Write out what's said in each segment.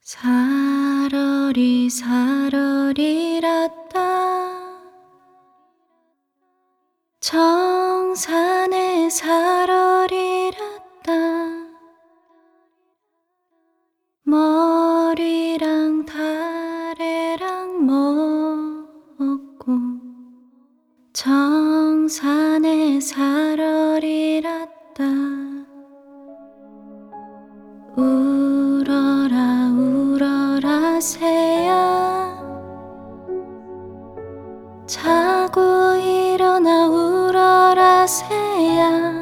사러리 사러리라따 정산에 사러리라따 머리랑 다래랑 먹고 정산에 사러리라따 울어라 울어라 새야 자고 일어나 울어라 새야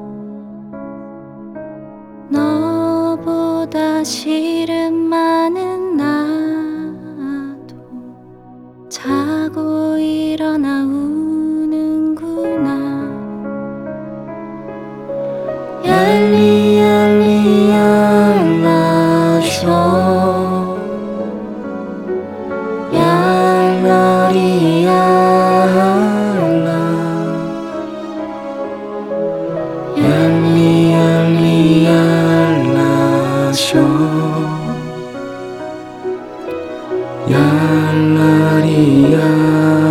너보다 싫은 많은 나도 자고 일어나 우는구나 얄리 얄리 얄라쇼 얄라리 얄라 얄리 얄리 얄라쇼 얄라리 얄라